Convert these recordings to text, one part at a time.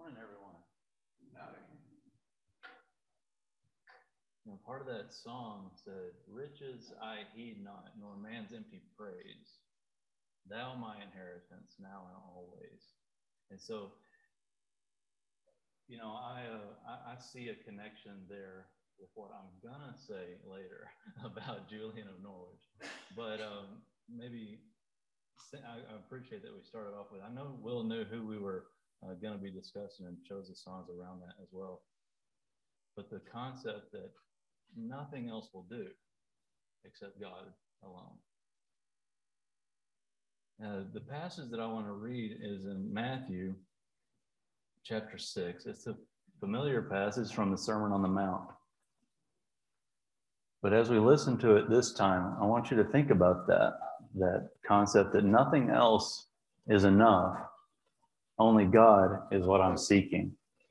Morning, everyone. Part of that song said, "Riches I heed not, nor man's empty praise. Thou my inheritance, now and always." And so, I see a connection there with what I'm gonna say later about Julian of Norwich. But maybe I appreciate that we started off with. I know Will knew who we were going to be discussing and chose the songs around that as well. But the concept that nothing else will do except God alone. The passage that I want to read is in Matthew chapter 6. It's a familiar passage from the Sermon on the Mount. But as we listen to it this time, I want you to think about that concept that nothing else is enough. Only God is what I'm seeking.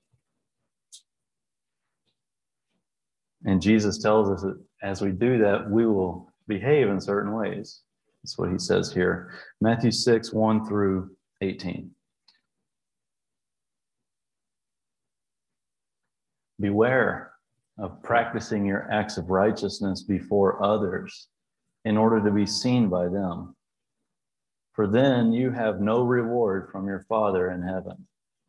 And Jesus tells us that as we do that, we will behave in certain ways. That's what he says here. Matthew 6, 1 through 18. Beware of practicing your acts of righteousness before others in order to be seen by them. For then you have no reward from your Father in heaven.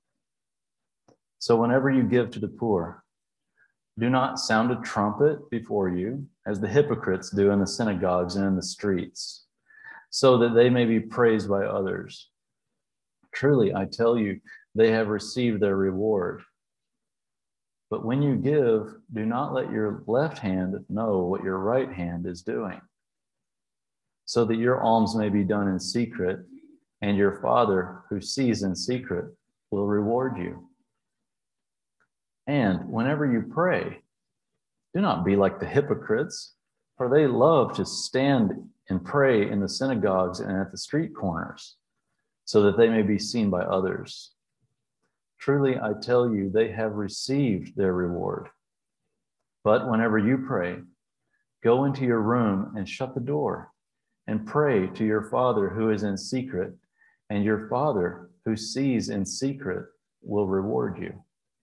So whenever you give to the poor, do not sound a trumpet before you, as the hypocrites do in the synagogues and in the streets, so that they may be praised by others. Truly, I tell you, they have received their reward. But when you give, do not let your left hand know what your right hand is doing, so that your alms may be done in secret, and your Father who sees in secret will reward you. And whenever you pray, do not be like the hypocrites, for they love to stand and pray in the synagogues and at the street corners, so that they may be seen by others. Truly, I tell you, they have received their reward. But whenever you pray, go into your room and shut the door, and pray to your Father who is in secret, and your Father who sees in secret will reward you.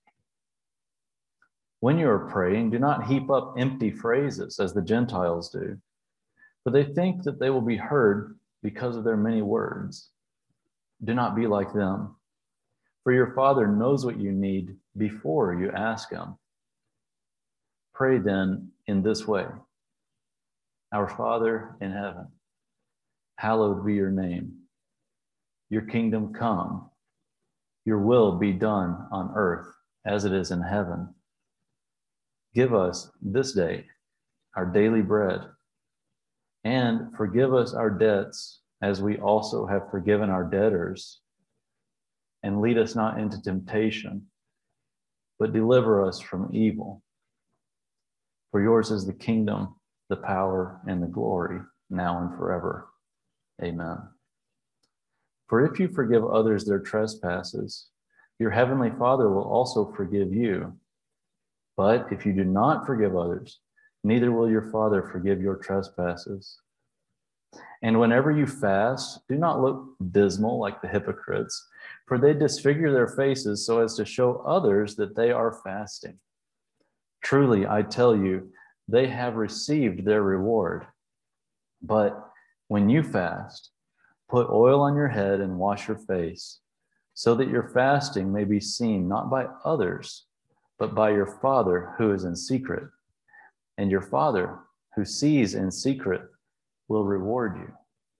When you are praying, do not heap up empty phrases as the Gentiles do, for they think that they will be heard because of their many words. Do not be like them, for your Father knows what you need before you ask him. Pray then in this way: Our Father in heaven, hallowed be your name. Your kingdom come. Your will be done on earth as it is in heaven. Give us this day our daily bread, and forgive us our debts as we also have forgiven our debtors. And lead us not into temptation, but deliver us from evil. For yours is the kingdom, the power, and the glory, now and forever. Amen. For if you forgive others their trespasses, your heavenly Father will also forgive you. But if you do not forgive others, neither will your Father forgive your trespasses. And whenever you fast, do not look dismal like the hypocrites, for they disfigure their faces so as to show others that they are fasting. Truly, I tell you, they have received their reward. But when you fast, put oil on your head and wash your face, so that your fasting may be seen not by others, but by your Father who is in secret. And your Father who sees in secret will reward you.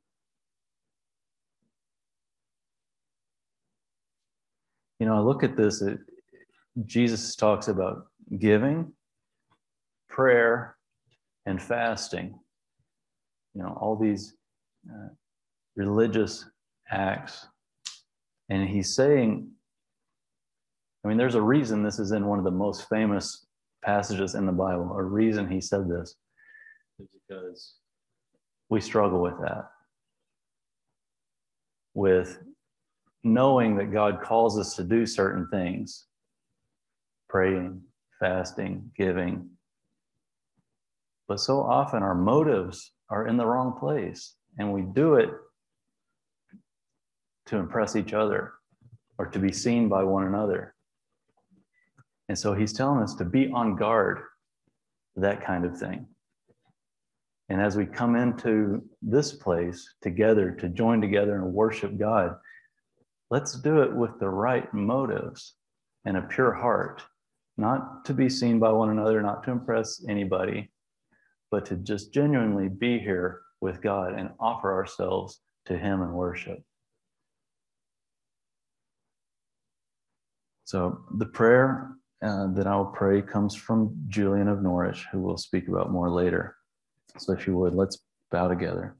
I look at this, Jesus talks about giving, prayer, and fasting. All these religious acts. And he's saying, there's a reason this is in one of the most famous passages in the Bible. A reason he said this is because we struggle with that. With knowing that God calls us to do certain things, praying, fasting, giving. But so often our motives are in the wrong place, and we do it to impress each other or to be seen by one another. And so he's telling us to be on guard for that kind of thing. And as we come into this place together to join together and worship God, let's do it with the right motives and a pure heart, not to be seen by one another, not to impress anybody, but to just genuinely be here with God and offer ourselves to him in worship. So the prayer that I will pray comes from Julian of Norwich, who we'll speak about more later. So if you would, let's bow together.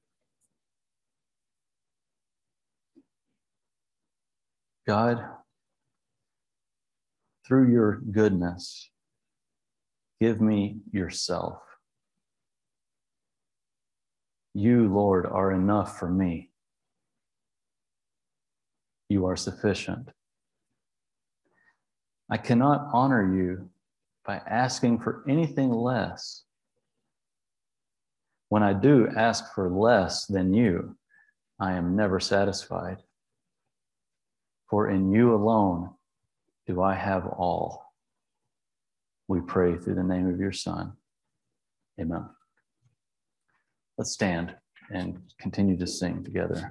God, through your goodness, give me yourself. You, Lord, are enough for me. You are sufficient. I cannot honor you by asking for anything less. When I do ask for less than you, I am never satisfied. For in you alone do I have all. We pray through the name of your Son. Amen. Let's stand and continue to sing together.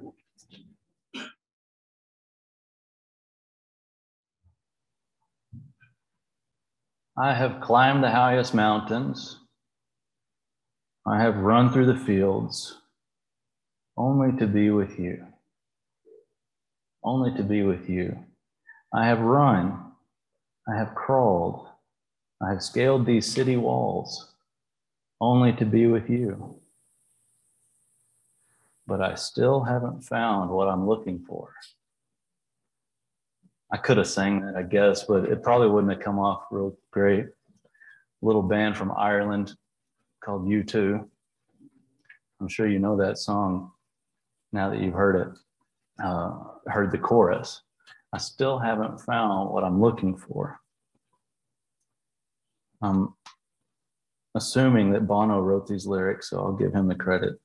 I have climbed the highest mountains. I have run through the fields, only to be with you. Only to be with you. I have run. I have crawled. I have scaled these city walls, only to be with you. But I still haven't found what I'm looking for. I could have sang that, I guess, but it probably wouldn't have come off real great. Little band from Ireland called U2. I'm sure you know that song now that you've heard it, heard the chorus. I still haven't found what I'm looking for. I'm assuming that Bono wrote these lyrics, so I'll give him the credit.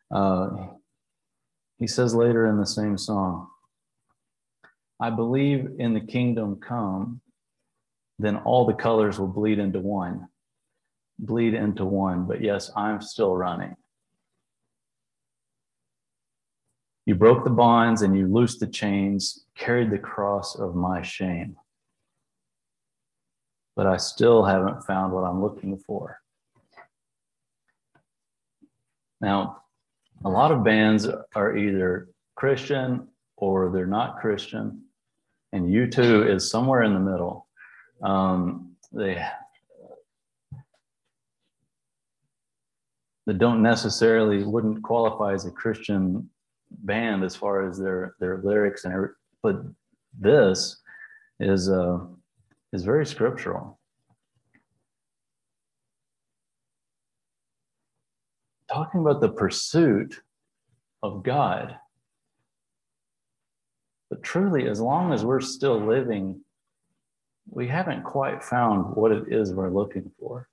He says later in the same song, I believe in the kingdom come, then all the colors will bleed into one. Bleed into one, but yes, I'm still running. You broke the bonds and you loosed the chains, carried the cross of my shame. But I still haven't found what I'm looking for. Now, a lot of bands are either Christian or they're not Christian, and U2 is somewhere in the middle. They don't necessarily wouldn't qualify as a Christian band as far as their lyrics and everything, but this is very scriptural. Talking about the pursuit of God. But truly, as long as we're still living, we haven't quite found what it is we're looking for.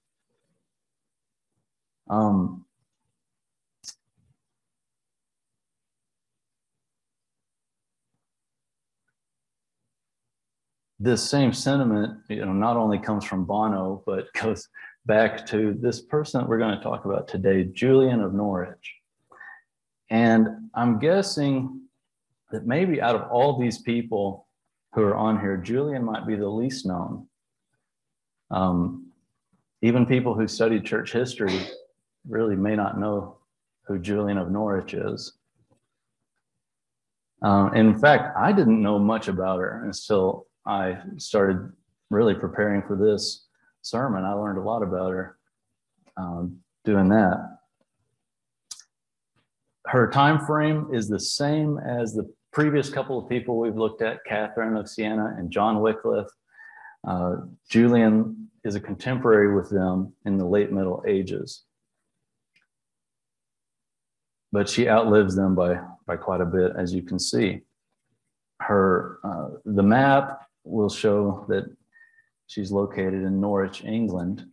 This same sentiment, not only comes from Bono, but goes back to this person that we're going to talk about today, Julian of Norwich. And I'm guessing that maybe out of all these people who are on here, Julian might be the least known. Even people who studied church history really may not know who Julian of Norwich is. In fact, I didn't know much about her until I started really preparing for this sermon. I learned a lot about her doing that. Her time frame is the same as the previous couple of people we've looked at, Catherine of Siena and John Wycliffe. Julian is a contemporary with them in the late Middle Ages. But she outlives them by quite a bit, as you can see. The map will show that she's located in Norwich, England.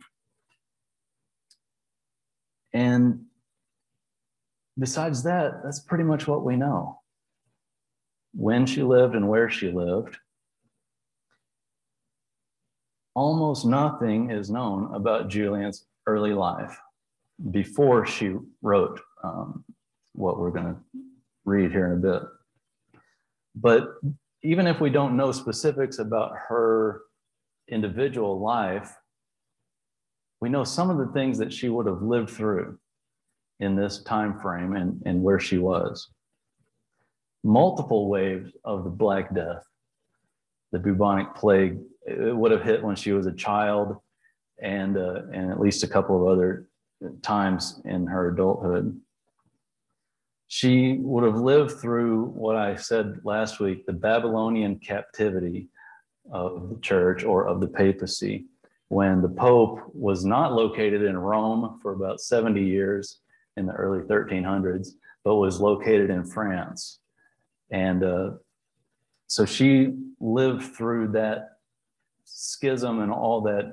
And besides that, that's pretty much what we know. When she lived and where she lived. almost nothing is known about Julian's early life before she wrote what we're going to read here in a bit. But even if we don't know specifics about her individual life, we know some of the things that she would have lived through in this time frame and where she was. Multiple waves of the Black Death, the bubonic plague, it would have hit when she was a child, and at least a couple of other times in her adulthood. She would have lived through what I said last week, the Babylonian captivity of the church or of the papacy, when the Pope was not located in Rome for about 70 years in the early 1300s, but was located in France. And so she lived through that schism and all that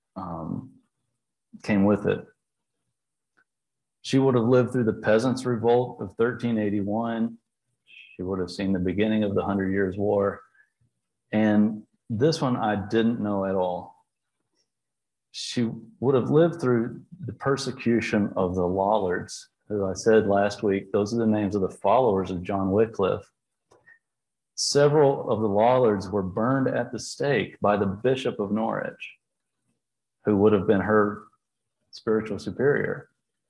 came with it. She would have lived through the Peasants' Revolt of 1381. She would have seen the beginning of the 100 Years' War. And this one I didn't know at all. She would have lived through the persecution of the Lollards, who I said last week, those are the names of the followers of John Wycliffe. Several of the Lollards were burned at the stake by the Bishop of Norwich, who would have been her spiritual superior.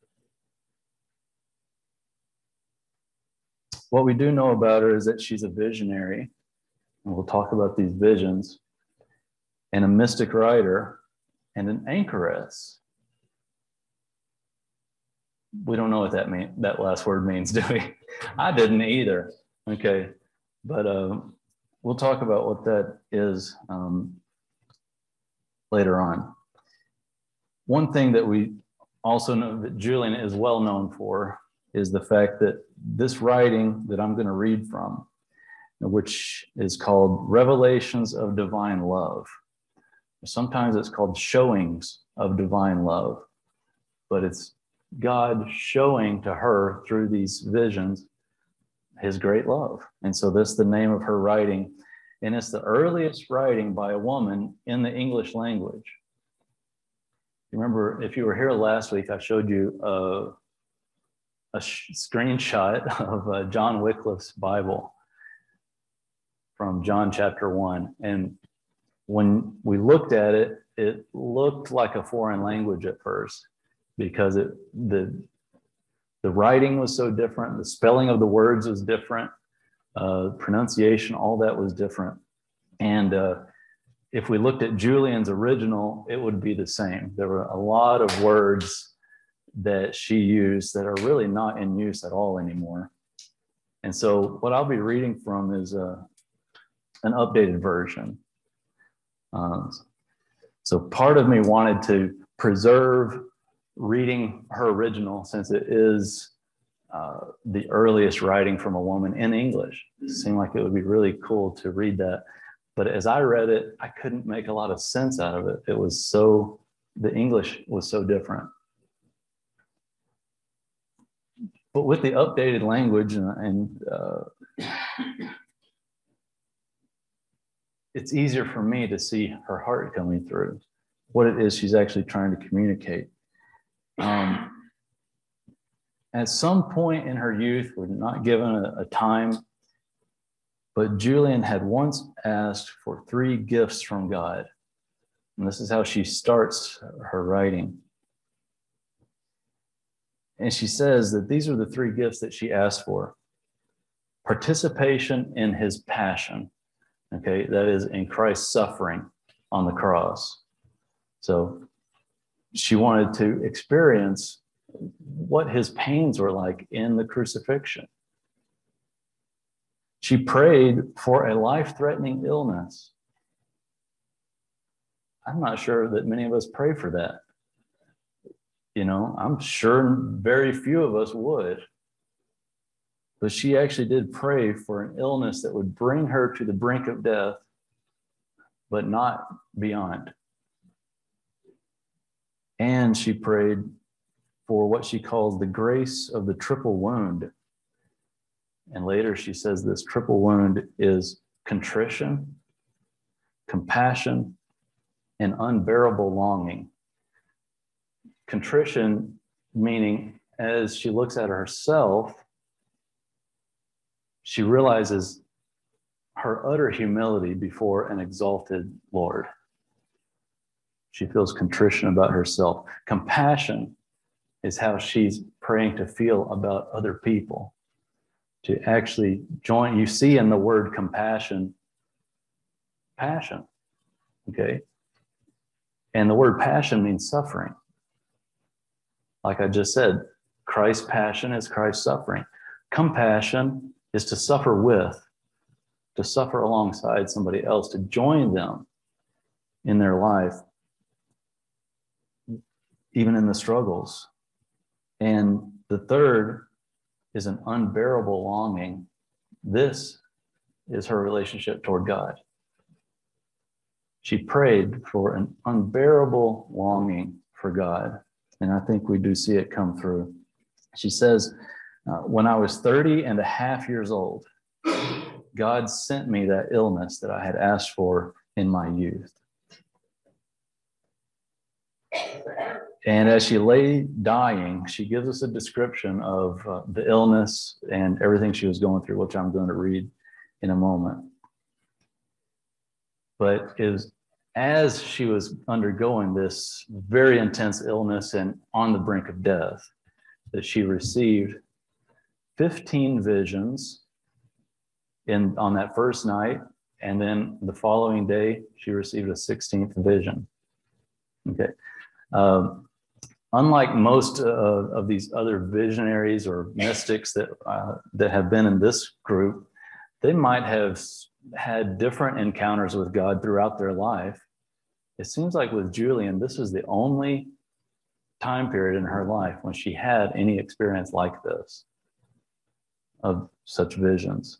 What we do know about her is that she's a visionary, and we'll talk about these visions, and a mystic writer, and an anchoress. We don't know what that last word means, do we? I didn't either. Okay, but we'll talk about what that is later on. One thing that we also know that Julian is well known for is the fact that this writing that I'm going to read from, which is called Revelations of Divine Love. Sometimes it's called Showings of Divine Love, but it's God showing to her through these visions his great love. And so this is the name of her writing, and it's the earliest writing by a woman in the English language. Remember, if you were here last week, I showed you a screenshot of John Wycliffe's Bible from John chapter 1. And when we looked at it, it looked like a foreign language at first because the writing was so different, the spelling of the words was different, pronunciation, all that was different. And if we looked at Julian's original, it would be the same. There were a lot of words that she used that are really not in use at all anymore. And so what I'll be reading from is an updated version. So part of me wanted to preserve reading her original since it is the earliest writing from a woman in English. It seemed like it would be really cool to read that. But as I read it, I couldn't make a lot of sense out of it. The English was so different. But with the updated language and it's easier for me to see her heart coming through, what it is she's actually trying to communicate. At some point in her youth, we're not given a time, but Julian had once asked for 3 gifts from God. And this is how she starts her writing. And she says that these are the 3 gifts that she asked for. Participation in his passion. Okay, that is in Christ's suffering on the cross. So she wanted to experience what his pains were like in the crucifixion. She prayed for a life-threatening illness. I'm not sure that many of us pray for that. You know, I'm sure very few of us would. But she actually did pray for an illness that would bring her to the brink of death, but not beyond. And she prayed for what she calls the grace of the triple wound. And later she says this triple wound is contrition, compassion, an unbearable longing. Contrition meaning as she looks at herself, she realizes her utter humility before an exalted Lord. She feels contrition about herself. Compassion is how she's praying to feel about other people. To actually join, you see in the word compassion, passion, okay? And the word passion means suffering. Like I just said, Christ's passion is Christ's suffering. Compassion is to suffer with, to suffer alongside somebody else, to join them in their life, even in the struggles. And the third is an unbearable longing. This is her relationship toward God. She prayed for an unbearable longing for God. And I think we do see it come through. She says, when I was 30 and a half years old, God sent me that illness that I had asked for in my youth. And as she lay dying, she gives us a description of the illness and everything she was going through, which I'm going to read in a moment. But as she was undergoing this very intense illness and on the brink of death, that she received 15 visions on that first night, and then the following day, she received a 16th vision. Okay. Unlike most of these other visionaries or mystics that have been in this group, they might have had different encounters with God throughout their life. It seems like with Julian, this is the only time period in her life when she had any experience like this, of such visions.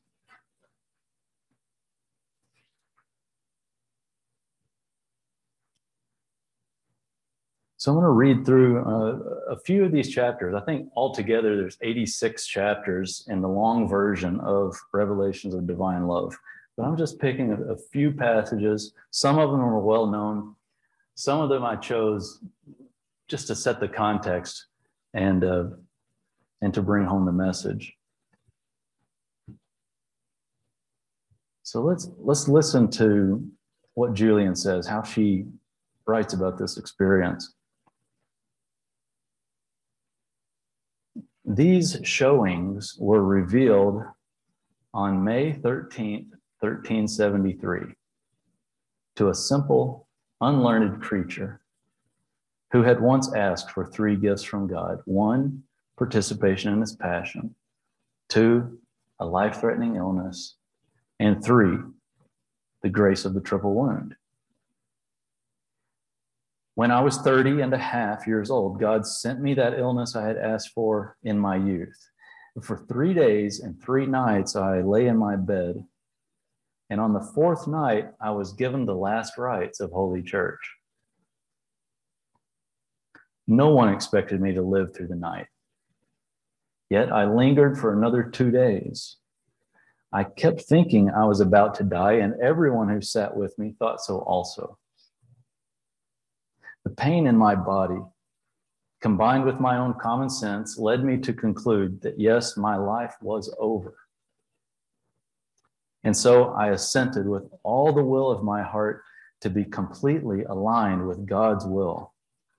So I'm going to read through a few of these chapters. I think altogether there's 86 chapters in the long version of Revelations of Divine Love. But I'm just picking a few passages. Some of them are well known. Some of them I chose just to set the context and to bring home the message. So let's listen to what Julian says, how she writes about this experience. These showings were revealed on May 13th, 1373, to a simple, unlearned creature who had once asked for 3 gifts from God. 1, participation in his passion. 2, a life-threatening illness. And 3, the grace of the triple wound. When I was 30 and a half years old, God sent me that illness I had asked for in my youth. For 3 days and 3 nights, I lay in my bed. And on the 4th night, I was given the last rites of Holy Church. No one expected me to live through the night. Yet I lingered for another 2 days. I kept thinking I was about to die, and everyone who sat with me thought so also. The pain in my body, combined with my own common sense, led me to conclude that, yes, my life was over. And so I assented with all the will of my heart to be completely aligned with God's will.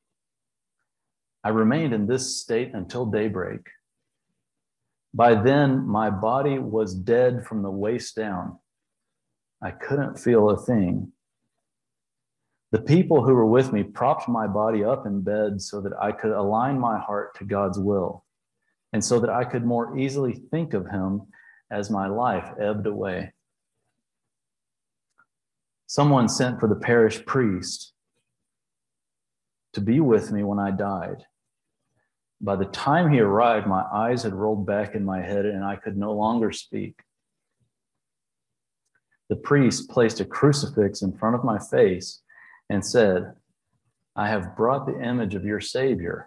I remained in this state until daybreak. By then, my body was dead from the waist down. I couldn't feel a thing. The people who were with me propped my body up in bed so that I could align my heart to God's will, and so that I could more easily think of him as my life ebbed away. Someone sent for the parish priest to be with me when I died. By the time he arrived, my eyes had rolled back in my head and I could no longer speak. The priest placed a crucifix in front of my face and said, "I have brought the image of your Savior.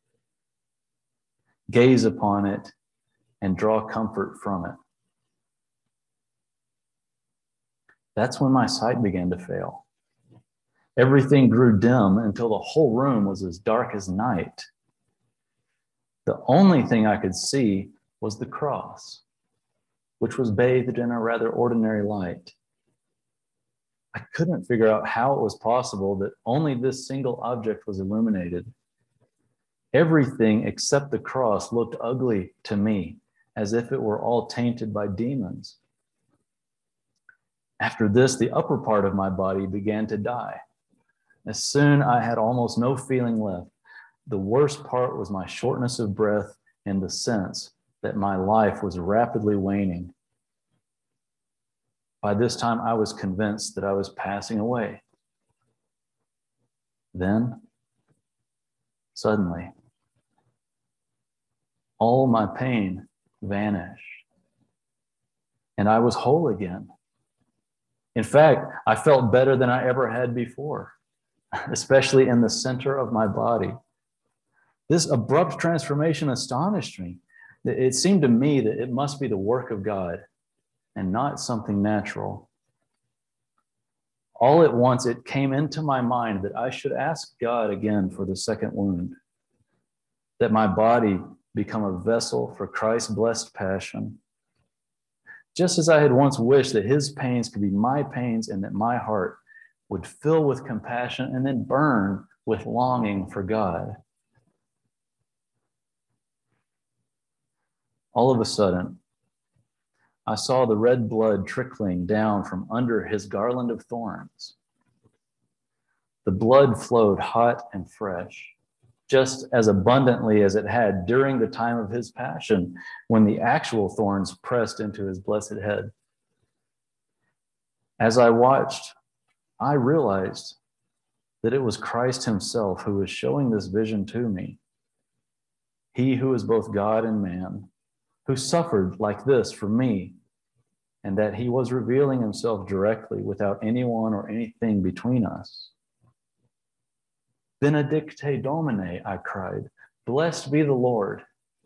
Gaze upon it and draw comfort from it." That's when my sight began to fail. Everything grew dim until the whole room was as dark as night. The only thing I could see was the cross, which was bathed in a rather ordinary light. I couldn't figure out how it was possible that only this single object was illuminated. Everything except the cross looked ugly to me, as if it were all tainted by demons. After this, the upper part of my body began to die. As soon I had almost no feeling left. The worst part was my shortness of breath and the sense that my life was rapidly waning. By this time, I was convinced that I was passing away. Then, suddenly, all my pain vanished, and I was whole again. In fact, I felt better than I ever had before, especially in the center of my body. This abrupt transformation astonished me. It seemed to me that it must be the work of God and not something natural. All at once, it came into my mind that I should ask God again for the second wound, that my body become a vessel for Christ's blessed passion. Just as I had once wished that his pains could be my pains and that my heart would fill with compassion and then burn with longing for God. All of a sudden, I saw the red blood trickling down from under his garland of thorns. The blood flowed hot and fresh, just as abundantly as it had during the time of his passion, when the actual thorns pressed into his blessed head. As I watched, I realized that it was Christ himself who was showing this vision to me. He who is both God and man, who suffered like this for me, and that he was revealing himself directly without anyone or anything between us. Benedicte Domine, I cried. Blessed be the Lord.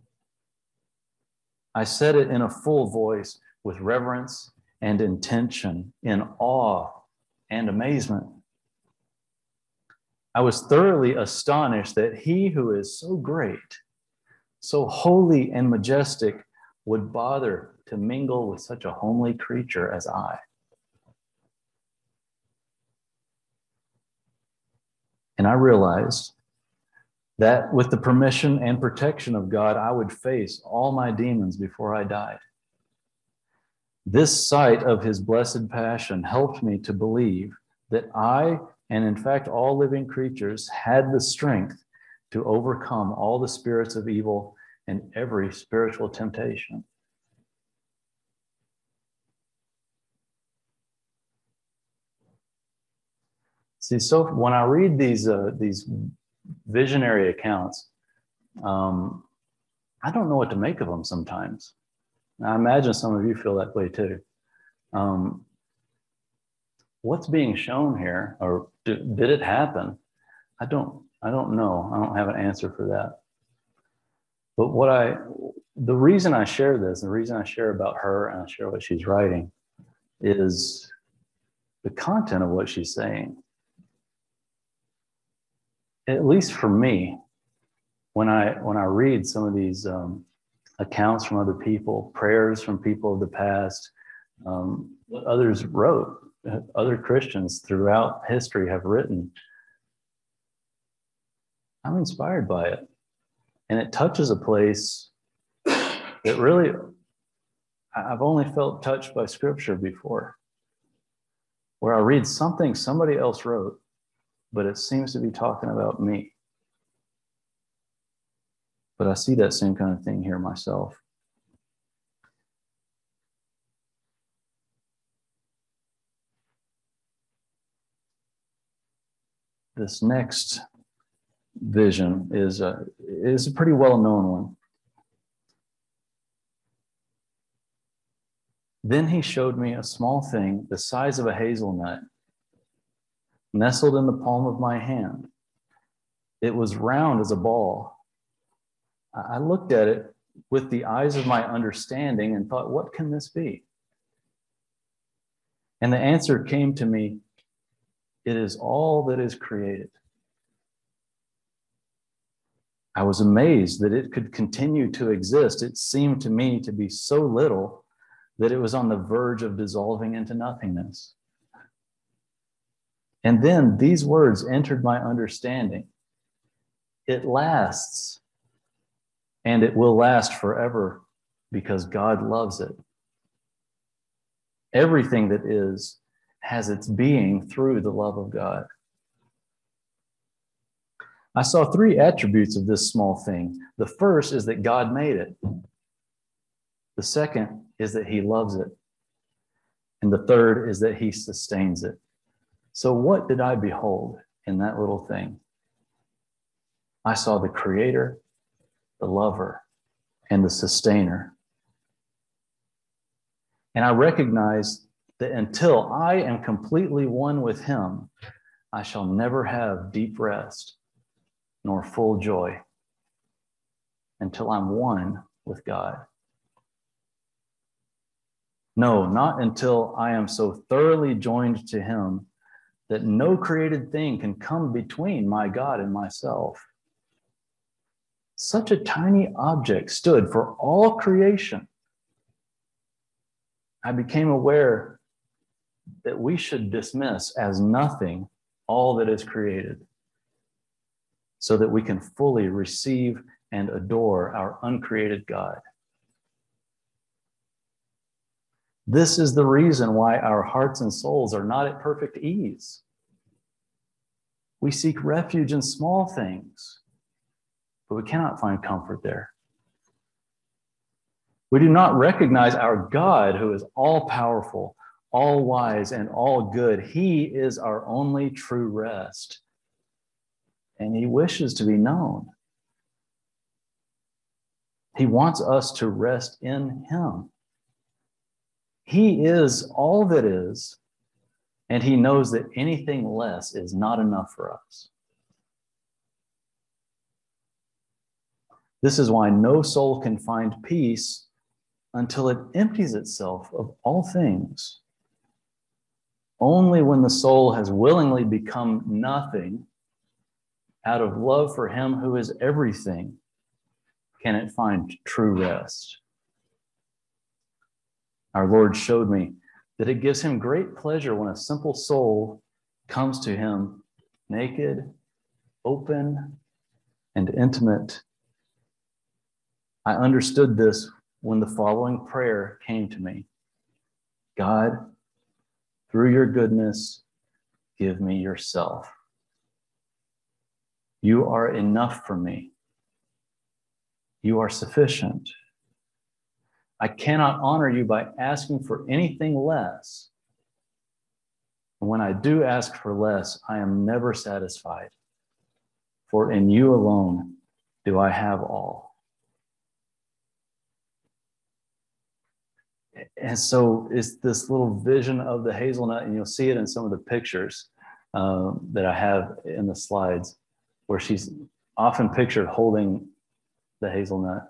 I said it in a full voice with reverence and intention, in awe and amazement. I was thoroughly astonished that he who is so great, so holy and majestic, would bother to mingle with such a homely creature as I. And I realized that with the permission and protection of God, I would face all my demons before I died. This sight of his blessed passion helped me to believe that I, and in fact all living creatures, had the strength to overcome all the spirits of evil and every spiritual temptation. See, so when I read these visionary accounts, I don't know what to make of them sometimes. I imagine some of you feel that way too. What's being shown here, or did it happen? I don't know. I don't have an answer for that. But the reason I share this, the reason I share about her and I share what she's writing, is the content of what she's saying. At least for me, when I read some of these accounts from other people, prayers from people of the past, what others wrote, other Christians throughout history have written, I'm inspired by it. And it touches a place that really, I've only felt touched by Scripture before, where I read something somebody else wrote, but it seems to be talking about me. But I see that same kind of thing here myself. This next vision is a pretty well-known one. Then he showed me a small thing the size of a hazelnut, nestled in the palm of my hand. It was round as a ball. I looked at it with the eyes of my understanding and thought, what can this be? And the answer came to me, It is all that is created. I was amazed that it could continue to exist. It seemed to me to be so little that it was on the verge of dissolving into nothingness. And then these words entered my understanding. It lasts, and it will last forever because God loves it. Everything that is has its being through the love of God. I saw three attributes of this small thing. The first is that God made it. The second is that he loves it. And the third is that he sustains it. So what did I behold in that little thing? I saw the creator, the lover, and the sustainer. And I recognized that until I am completely one with him, I shall never have deep rest nor full joy until I'm one with God. No, not until I am so thoroughly joined to him that no created thing can come between my God and myself. Such a tiny object stood for all creation. I became aware that we should dismiss as nothing all that is created, so that we can fully receive and adore our uncreated God. This is the reason why our hearts and souls are not at perfect ease. We seek refuge in small things, but we cannot find comfort there. We do not recognize our God, who is all-powerful, all-wise, and all good. He is our only true rest, and he wishes to be known. He wants us to rest in him. He is all that is, and he knows that anything less is not enough for us. This is why no soul can find peace until it empties itself of all things. Only when the soul has willingly become nothing, out of love for him who is everything, can it find true rest. Our Lord showed me that it gives him great pleasure when a simple soul comes to him naked, open, and intimate. I understood this when the following prayer came to me. God, through your goodness, give me yourself. You are enough for me. You are sufficient. I cannot honor you by asking for anything less. And when I do ask for less, I am never satisfied. For in you alone do I have all. And so it's this little vision of the hazelnut, and you'll see it in some of the pictures that I have in the slides, where she's often pictured holding the hazelnut.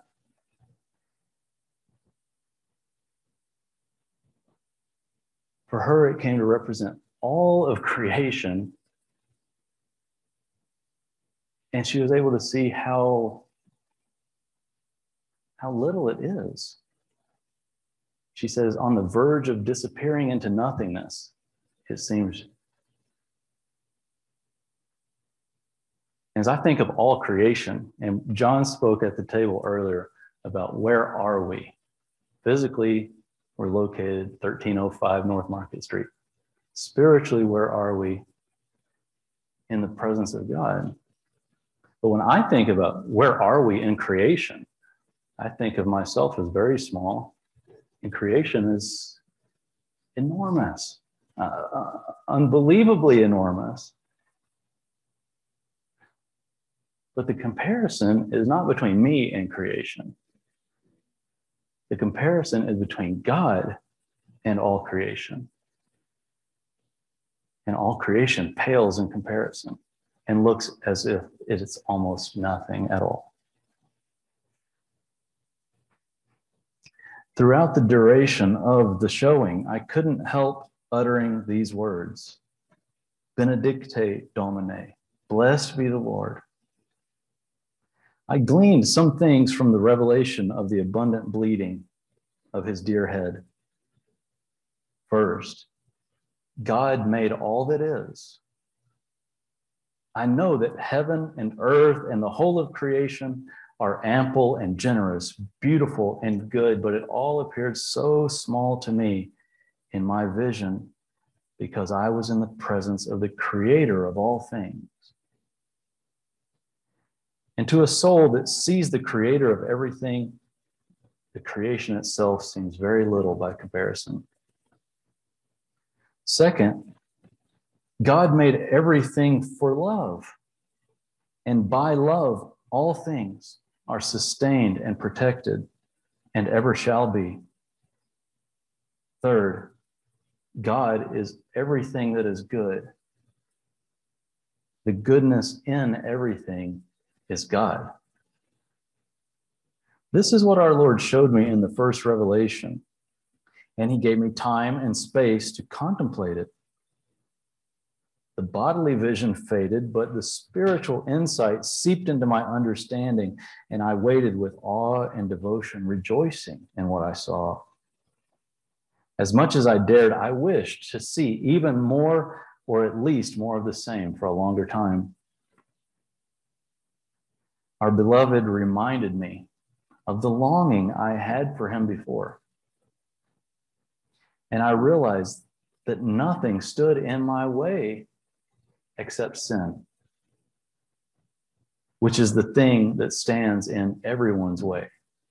For her, it came to represent all of creation, and she was able to see how little it is. She says, on the verge of disappearing into nothingness, it seems. As I think of all creation, and John spoke at the table earlier about where are we? Physically, we're located 1305 North Market Street. Spiritually, where are we? In the presence of God. But when I think about where are we in creation, I think of myself as very small, and creation is enormous, unbelievably enormous. But the comparison is not between me and creation. The comparison is between God and all creation. And all creation pales in comparison and looks as if it's almost nothing at all. Throughout the duration of the showing, I couldn't help uttering these words. Benedicte Domine. Blessed be the Lord. I gleaned some things from the revelation of the abundant bleeding of his dear head. First, God made all that is. I know that heaven and earth and the whole of creation are ample and generous, beautiful and good, but it all appeared so small to me in my vision because I was in the presence of the Creator of all things. And to a soul that sees the Creator of everything, the creation itself seems very little by comparison. Second, God made everything for love, and by love, all things are sustained and protected and ever shall be. Third, God is everything that is good. The goodness in everything is God. This is what our Lord showed me in the first revelation, and he gave me time and space to contemplate it. The bodily vision faded, but the spiritual insight seeped into my understanding, and I waited with awe and devotion, rejoicing in what I saw. As much as I dared, I wished to see even more, or at least more of the same for a longer time. Our beloved reminded me of the longing I had for him before. And I realized that nothing stood in my way except sin, which is the thing that stands in everyone's way.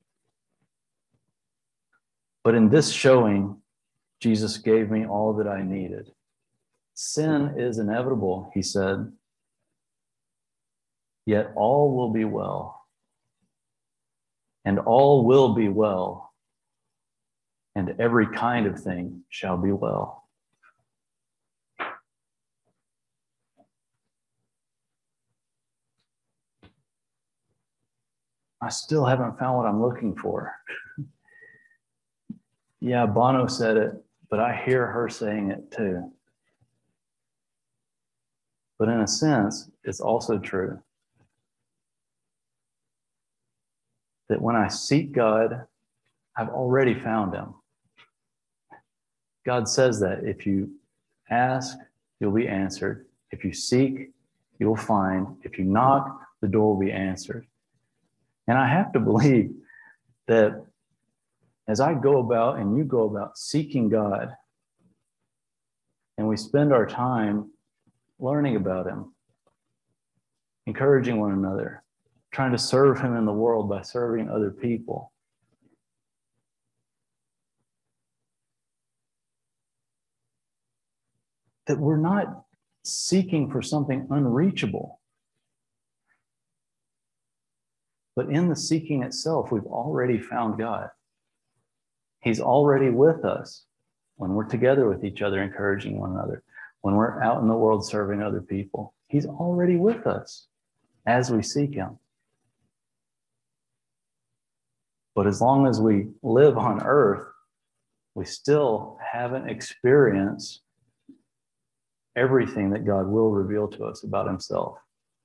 But in this showing, Jesus gave me all that I needed. Sin is inevitable, he said, yet all will be well. And all will be well, and every kind of thing shall be well. I still haven't found what I'm looking for. Yeah, Bono said it, but I hear her saying it too. But in a sense, it's also true that when I seek God, I've already found him. God says that if you ask, you'll be answered. If you seek, you'll find. If you knock, the door will be answered. And I have to believe that as I go about and you go about seeking God, and we spend our time learning about him, encouraging one another, trying to serve him in the world by serving other people, that we're not seeking for something unreachable. But in the seeking itself, we've already found God. He's already with us when we're together with each other, encouraging one another, when we're out in the world serving other people. He's already with us as we seek him. But as long as we live on earth, we still haven't experienced everything that God will reveal to us about himself.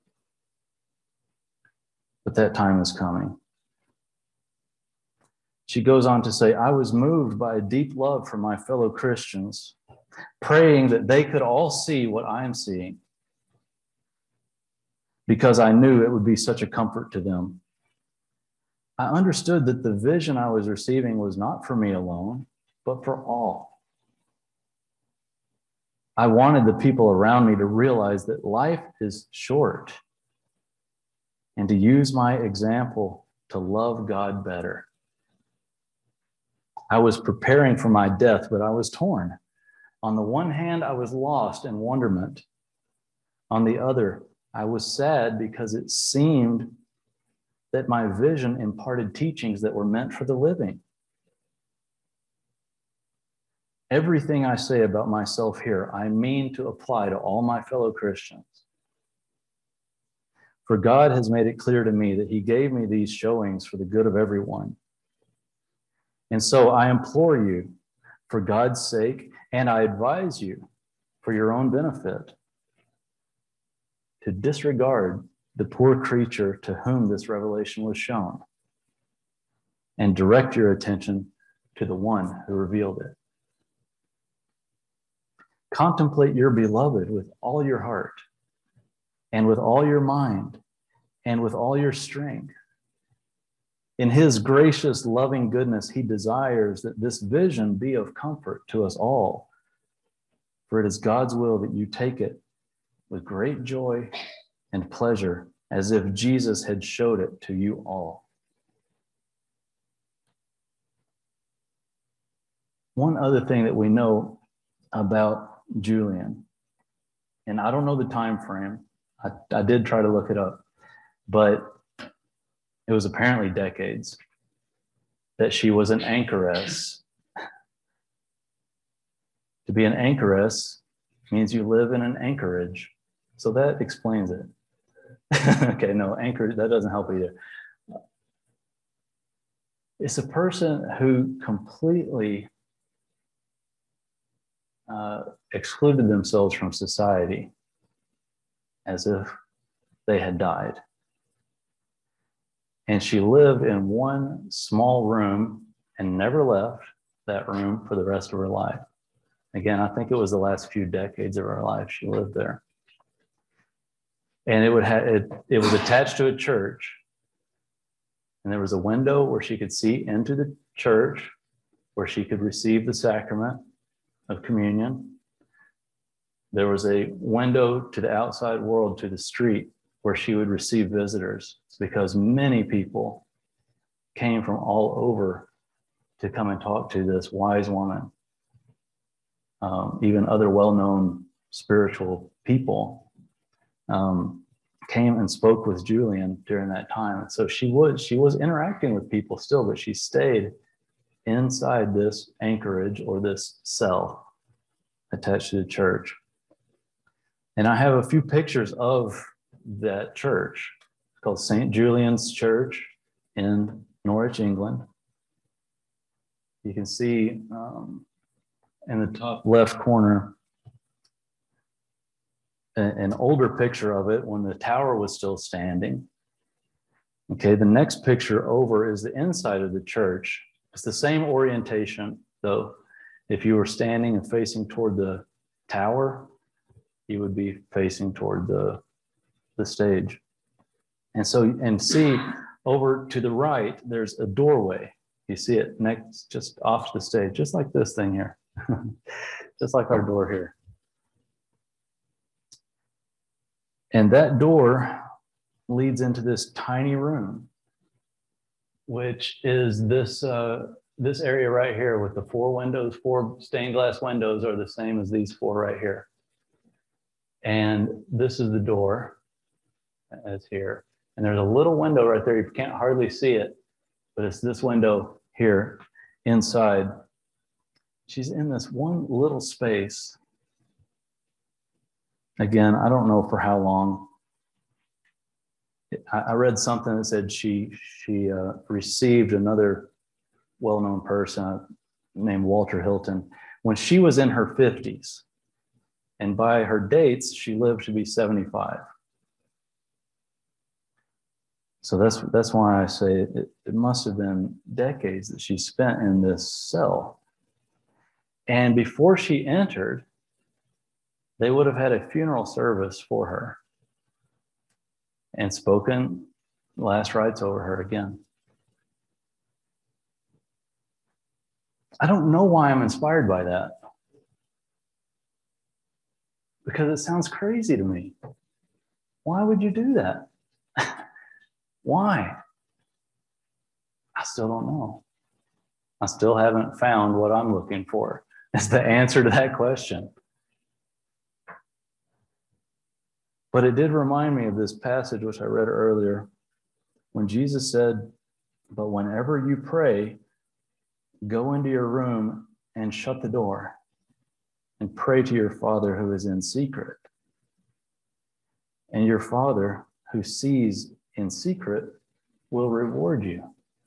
But that time is coming. She goes on to say, I was moved by a deep love for my fellow Christians, praying that they could all see what I am seeing, because I knew it would be such a comfort to them. I understood that the vision I was receiving was not for me alone, but for all. I wanted the people around me to realize that life is short and to use my example to love God better. I was preparing for my death, but I was torn. On the one hand, I was lost in wonderment. On the other, I was sad because it seemed that my vision imparted teachings that were meant for the living. Everything I say about myself here, I mean to apply to all my fellow Christians. For God has made it clear to me that he gave me these showings for the good of everyone. And so I implore you, for God's sake, and I advise you for your own benefit, to disregard the poor creature to whom this revelation was shown and direct your attention to the one who revealed it. Contemplate your beloved with all your heart and with all your mind and with all your strength. In his gracious, loving goodness, he desires that this vision be of comfort to us all. For it is God's will that you take it with great joy and pleasure, as if Jesus had showed it to you all. One other thing that we know about Julian, and I don't know the time frame. I did try to look it up, but it was apparently decades that she was an anchoress. To be an anchoress means you live in an anchorage. So that explains it. Okay, no, anchor, that doesn't help either. It's a person who completely excluded themselves from society as if they had died. And she lived in one small room and never left that room for the rest of her life. Again, I think it was the last few decades of her life she lived there. And it was attached to a church. And there was a window where she could see into the church, where she could receive the sacrament of communion. There was a window to the outside world, to the street, where she would receive visitors, because many people came from all over to come and talk to this wise woman. Even other well-known spiritual people came and spoke with Julian during that time. So she was interacting with people still, but she stayed inside this anchorage or this cell attached to the church. And I have a few pictures of that church. It's called St. Julian's Church in Norwich, England. You can see in the top left corner an older picture of it when the tower was still standing. Okay, the next picture over is the inside of the church. It's the same orientation, though. If you were standing and facing toward the tower, you would be facing toward the stage. And so, and see over to the right, there's a doorway. You see it next, just off the stage, just like this thing here, just like our door here. And that door leads into this tiny room, which is this area right here with the 4 windows. 4 stained glass windows are the same as these 4 right here. And this is the door. It's here. And there's a little window right there. You can't hardly see it, but it's this window here inside. She's in this one little space. Again, I don't know for how long. I read something that said she received another well-known person named Walter Hilton when she was in her 50s. And by her dates, she lived to be 75. So that's why I say it must have been decades that she spent in this cell. And before she entered, they would have had a funeral service for her and spoken last rites over her again. I don't know why I'm inspired by that, because it sounds crazy to me. Why would you do that? Why? I still don't know. I still haven't found what I'm looking for as the answer to that question. But it did remind me of this passage which I read earlier, when Jesus said, "But whenever you pray, go into your room and shut the door and pray to your Father who is in secret. And your Father who sees in secret will reward you."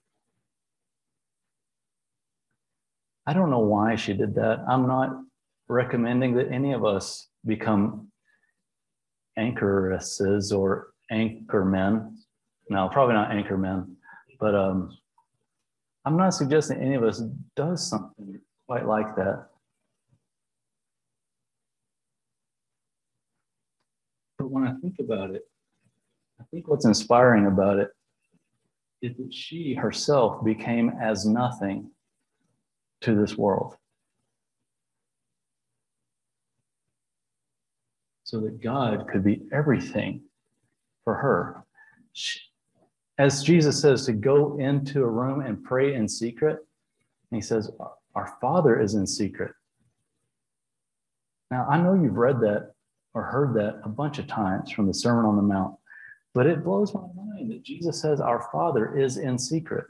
I don't know why she did that. I'm not recommending that any of us become anchoresses or anchormen. No, probably not anchormen, but I'm not suggesting any of us does something quite like that. But when I think about it, I think what's inspiring about it is that she herself became as nothing to this world, so that God could be everything for her. As Jesus says, to go into a room and pray in secret, and he says, our Father is in secret. Now, I know you've read that or heard that a bunch of times from the Sermon on the Mount, but it blows my mind that Jesus says our Father is in secret.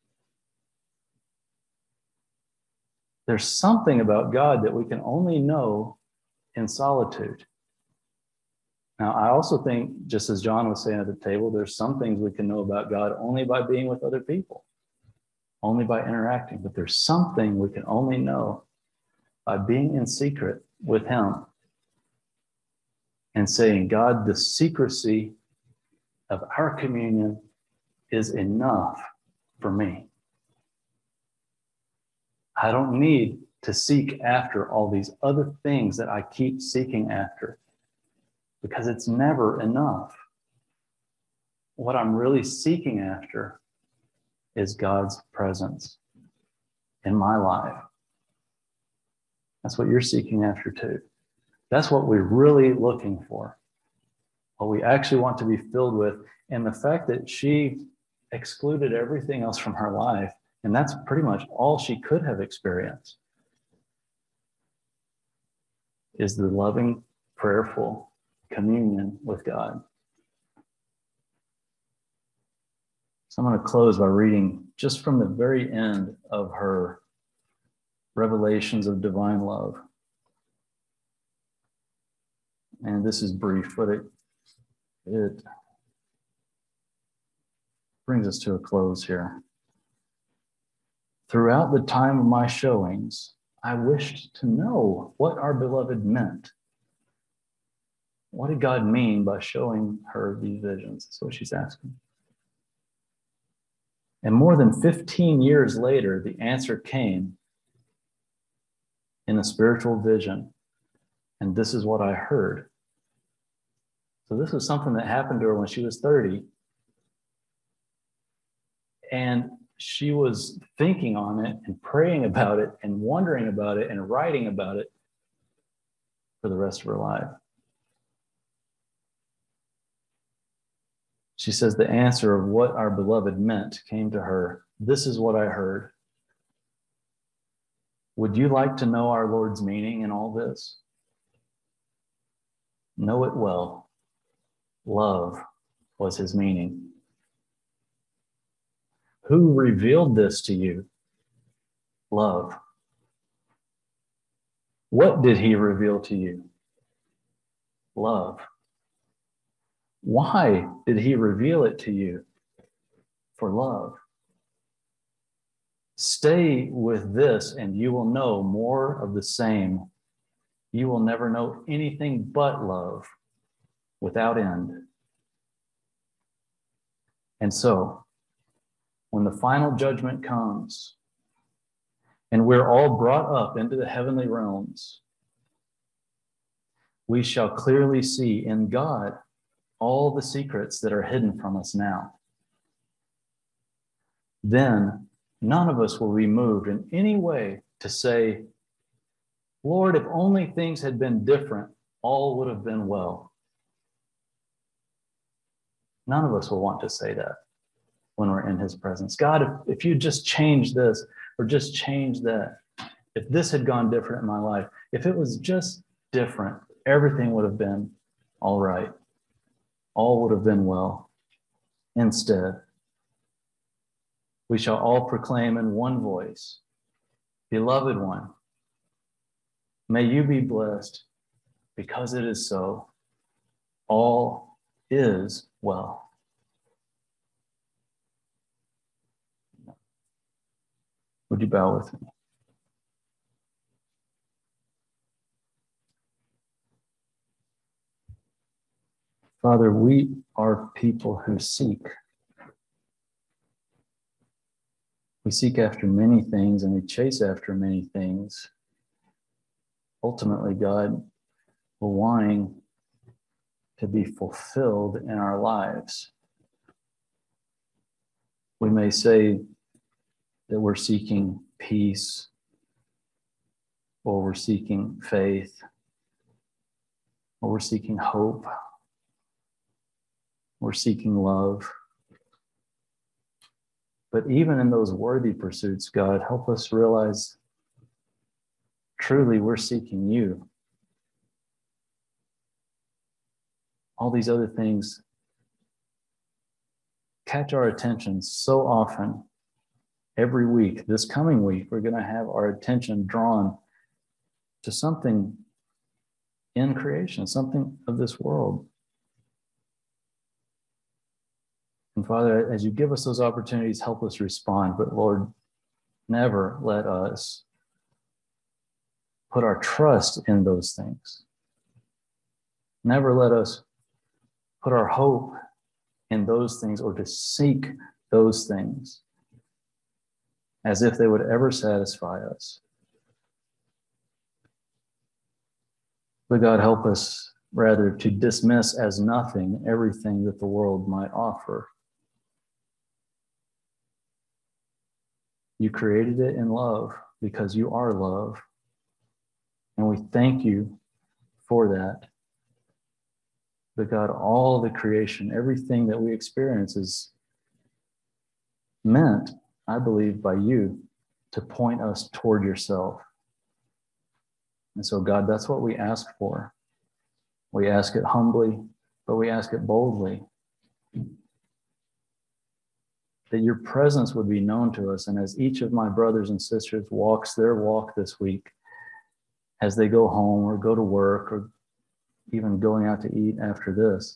There's something about God that we can only know in solitude. Now, I also think, just as John was saying at the table, there's some things we can know about God only by being with other people, only by interacting. But there's something we can only know by being in secret with him and saying, God, the secrecy of our communion is enough for me. I don't need to seek after all these other things that I keep seeking after, because it's never enough. What I'm really seeking after is God's presence in my life. That's what you're seeking after too. That's what we're really looking for, what we actually want to be filled with. And the fact that she excluded everything else from her life, and that's pretty much all she could have experienced, is the loving, prayerful communion with God. So I'm going to close by reading just from the very end of her Revelations of Divine Love. And this is brief, but it brings us to a close here. Throughout the time of my showings, I wished to know what our beloved meant. What did God mean by showing her these visions? That's what she's asking. And more than 15 years later, the answer came in a spiritual vision. And this is what I heard. So this was something that happened to her when she was 30. And she was thinking on it and praying about it and wondering about it and writing about it for the rest of her life. She says the answer of what our beloved meant came to her. This is what I heard. Would you like to know our Lord's meaning in all this? Know it well. Love was his meaning. Who revealed this to you? Love. What did he reveal to you? Love. Why did he reveal it to you? For love. Stay with this and you will know more of the same. You will never know anything but love without end. And so, when the final judgment comes and we're all brought up into the heavenly realms, we shall clearly see in God all the secrets that are hidden from us now. Then none of us will be moved in any way to say, Lord, if only things had been different, all would have been well. None of us will want to say that when we're in his presence. God, if you just change this or just change that, if this had gone different in my life, if it was just different, everything would have been all right. All would have been well. Instead, we shall all proclaim in one voice, Beloved one, may you be blessed, because it is so. All is well. Would you bow with me? Father, we are people who seek. We seek after many things and we chase after many things. Ultimately, God, we're wanting to be fulfilled in our lives. We may say that we're seeking peace, or we're seeking faith, or we're seeking hope, we're seeking love. But even in those worthy pursuits, God, help us realize truly we're seeking you. All these other things catch our attention so often. Every week, this coming week, we're going to have our attention drawn to something in creation, something of this world. And Father, as you give us those opportunities, help us respond. But Lord, never let us put our trust in those things. Never let us put our hope in those things or to seek those things as if they would ever satisfy us. But God, help us rather to dismiss as nothing everything that the world might offer. You created it in love because you are love. And we thank you for that. But God, all the creation, everything that we experience is meant, I believe, by you to point us toward yourself. And so, God, that's what we ask for. We ask it humbly, but we ask it boldly. That your presence would be known to us. And as each of my brothers and sisters walks their walk this week, as they go home or go to work or even going out to eat after this,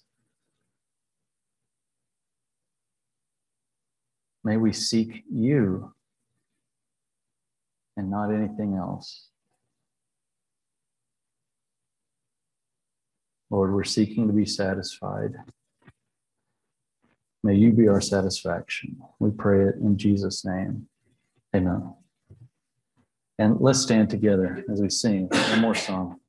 may we seek you and not anything else. Lord, we're seeking to be satisfied. May you be our satisfaction. We pray it in Jesus' name. Amen. And let's stand together as we sing one more song.